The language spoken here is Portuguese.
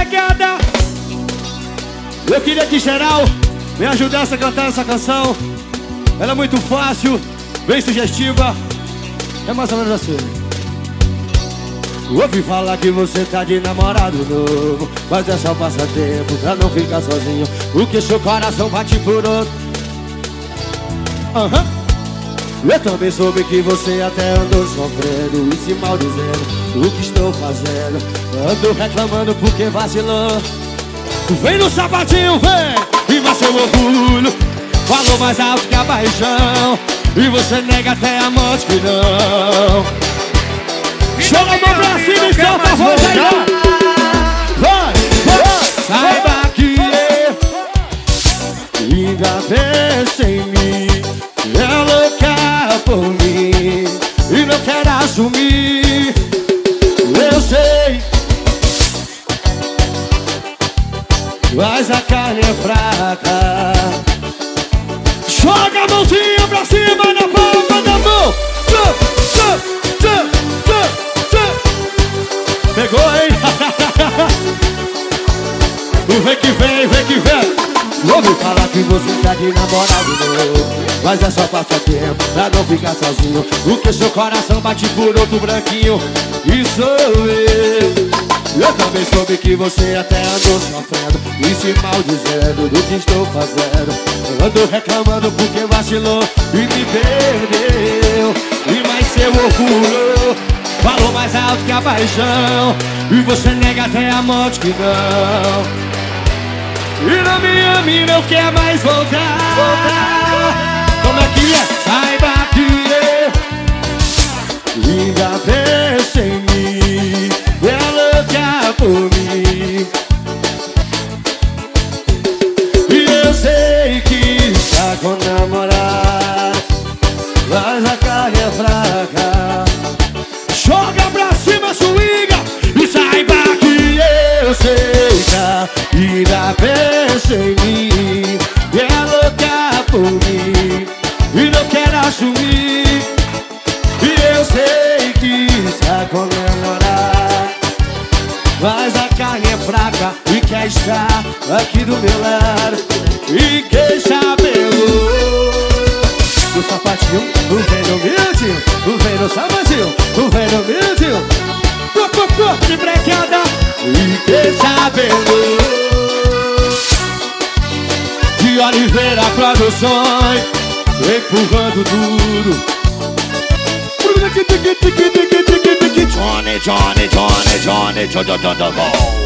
empregada. Eu queria que geral me ajudasse a cantar essa canção. Ela é muito fácil, bem sugestiva. É mais ou menos assim. Ouvi falar que você tá de namorado novo, mas é só passatempo pra não ficar sozinho, porque seu coração bate por outro. Eu também soube que você até andou sofrendo e se maldizendo do que estou fazendo. Ando reclamando porque vacilou. Vem no sapatinho, vem! E mas seu orgulho falou mais alto que a paixão, e você nega até a morte que não. Joga a mão pra cima e solta a voz aí! Vai, vai! Saiba que eu ainda penso em mim, é louca por mim e não quer assumir. Eu sei, mas a carne é fraca. Joga a mãozinha pra cima na palma da mão. Pegou, hein? Vem que vem, vem que vem. Ouvi falar que você tá de namorado novo, mas é só passatempo pra não ficar sozinho, porque seu coração bate por outro branquinho. E sou eu. Eu também soube que você até andou sofrendo e se maldizendo do que estou fazendo. Eu ando reclamando porque vacilou e me perdeu. E mais seu orgulho falou mais alto que a paixão, e você nega até a morte que não. E não me ama e não quer mais voltar. Como é que é? Saiba que eu ainda penso em mim, é louca por mim. E eu sei que está com namorado, mas a carne é fraca. Joga pra cima, swinga, e saiba que eu sei que ainda penso em mim, é louca por mim e não quer assumir. E eu sei que está com namorado, mas a carne é fraca e quer estar aqui do meu lado. E quem sabeu do sapatinho, não vem no miudinho, não vem no sapatinho, não vem no miudinho. De brecada. E quem sabendo de Oliveira Produções, empurrando duro. Johnny, Johnny, Johnny, Johnny, Johnny, Johnny, Johnny, Johnny.